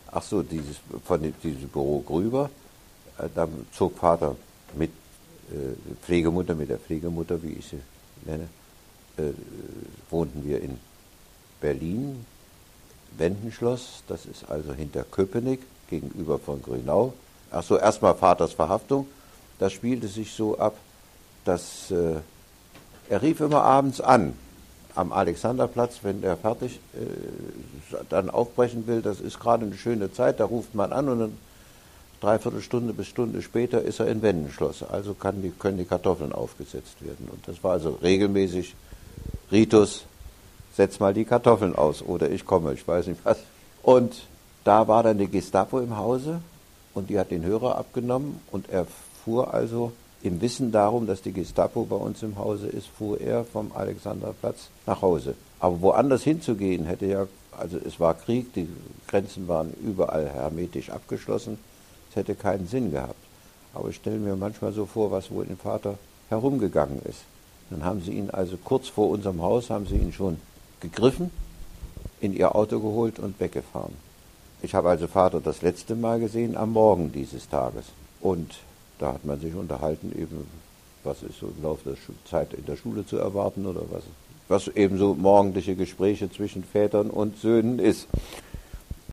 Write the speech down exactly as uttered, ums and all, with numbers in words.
Ach so, dieses, von dem, diesem Büro Grüber, äh, da zog Vater mit äh, Pflegemutter, mit der Pflegemutter, wie ich sie nenne, äh, wohnten wir in Berlin, Wendenschloss, das ist also hinter Köpenick, gegenüber von Grünau. Ach so, erstmal Vaters Verhaftung. Das spielte sich so ab, dass äh, er rief immer abends an, am Alexanderplatz, wenn der fertig äh, dann aufbrechen will. Das ist gerade eine schöne Zeit, da ruft man an und dann dreiviertel Stunde bis Stunde später ist er in Wendenschloss. Also kann die, können die Kartoffeln aufgesetzt werden. Und das war also regelmäßig Ritus, setz mal die Kartoffeln aus oder ich komme, ich weiß nicht was. Und da war dann die Gestapo im Hause und die hat den Hörer abgenommen und er fuhr also im Wissen darum, dass die Gestapo bei uns im Hause ist, fuhr er vom Alexanderplatz nach Hause. Aber woanders hinzugehen hätte ja, also es war Krieg, die Grenzen waren überall hermetisch abgeschlossen, es hätte keinen Sinn gehabt. Aber ich stelle mir manchmal so vor, was wohl dem Vater herumgegangen ist. Dann haben sie ihn also kurz vor unserem Haus, haben sie ihn schon gegriffen, in ihr Auto geholt und weggefahren. Ich habe also Vater das letzte Mal gesehen am Morgen dieses Tages. Und da hat man sich unterhalten, eben, was ist so im Laufe der Zeit in der Schule zu erwarten oder was, was eben so morgendliche Gespräche zwischen Vätern und Söhnen ist.